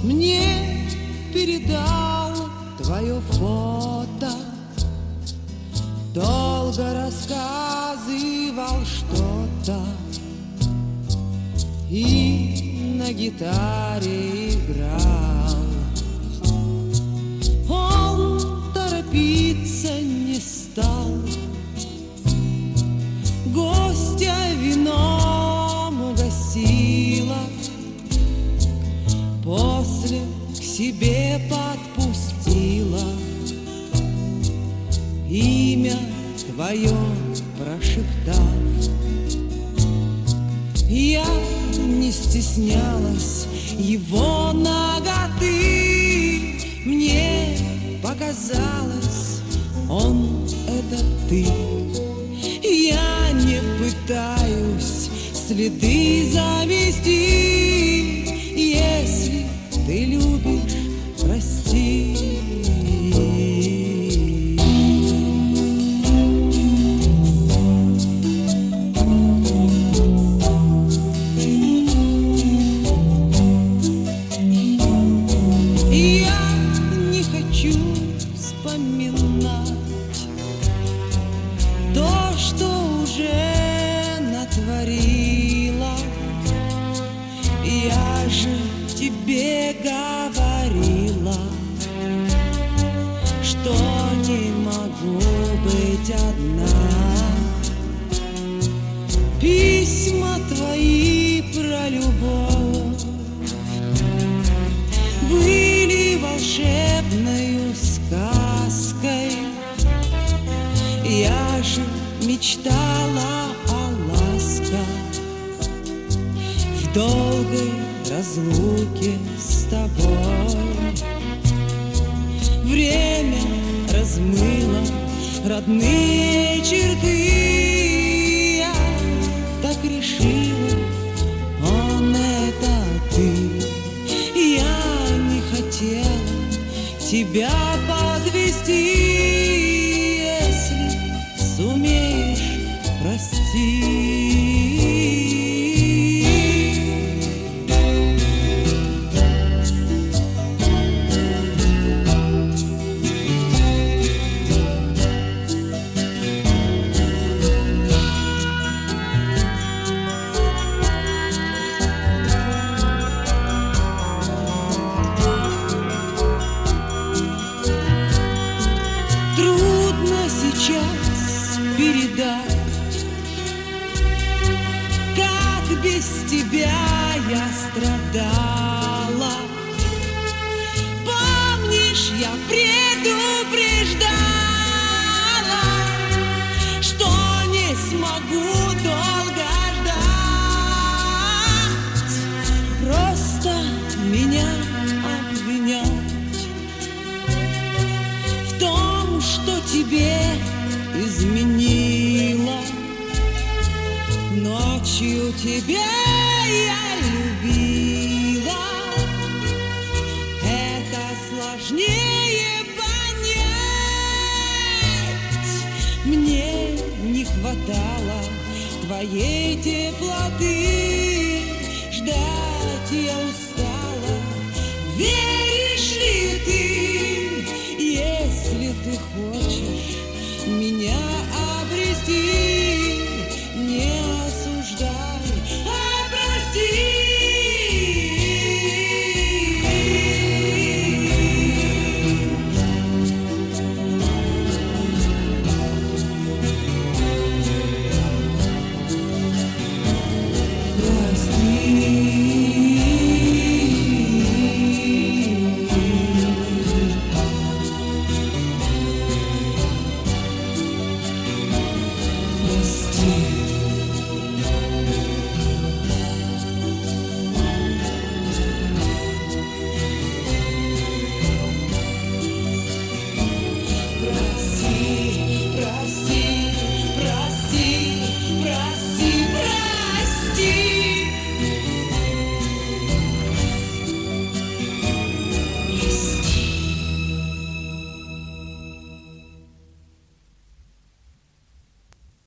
мне передал твое фото, долго рассказывал что-то и на гитаре играл. Он торопиться не стал, гостя вином угостила, после к себе подпустила, имя твое прошептав. Я не стеснялась его наготы, мне показалось, он это ты. Я не пытаюсь следы завести, если ты любишь, прости. Я же тебе говорила, что не могу быть одна. Письма твои про любовь были волшебною сказкой. Я же мечтала о ласках в долгой разлуке с тобой. Время размыло родные черты. Я так решила, он это ты. Я не хотела тебя подвести, если сумеешь, прости. Сейчас передать, как без тебя я страдала. Помнишь, я предупреждала, что не смогу долго ждать. Просто меня обвинять в том, что тебе изменила. Ночью тебя я любила. Это сложнее понять. Мне не хватало твоей теплоты. Ждать я устала.